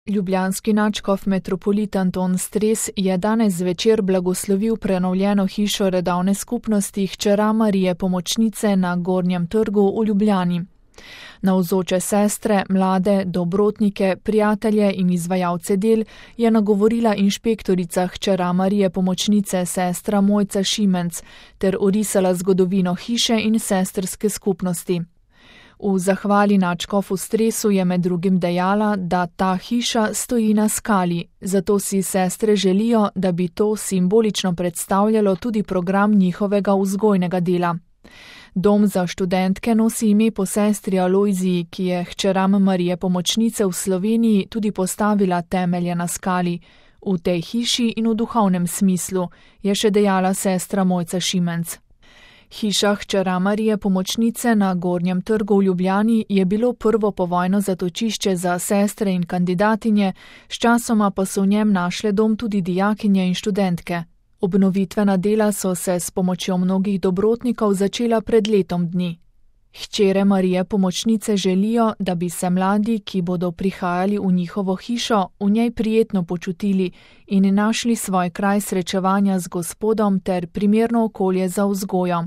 Ljubljanski nadškof metropolit Anton Stres je danes zvečer blagoslovil prenovljeno hišo redovne skupnosti hčera Marije Pomočnice na Gornjem trgu v Ljubljani. Navzoče sestre, mlade, dobrotnike, prijatelje in izvajalce del je nagovorila inšpektorica hčera Marije Pomočnice sestra Mojca Šimenc ter orisala zgodovino hiše in sestrske skupnosti. V zahvali nadškofu Stresu je med drugim dejala, da ta hiša stoji na skali, zato si sestre želijo, da bi to simbolično predstavljalo tudi program njihovega vzgojnega dela. Dom za študentke nosi ime po sestri Alojziji, ki je hčeram Marije Pomočnice v Sloveniji tudi postavila temelje na skali, v tej hiši in v duhovnem smislu, je še dejala sestra Mojca Šimenc. Hiša hčera Marije Pomočnice na Gornjem trgu v Ljubljani je bilo prvo povojno zatočišče za sestre in kandidatinje, sčasoma pa so v njem našle dom tudi dijakinje in študentke. Obnovitvena dela so se s pomočjo mnogih dobrotnikov začela pred letom dni. Hčere Marije Pomočnice želijo, da bi se mladi, ki bodo prihajali v njihovo hišo, v njej prijetno počutili in našli svoj kraj srečevanja z Gospodom ter primerno okolje za vzgojo.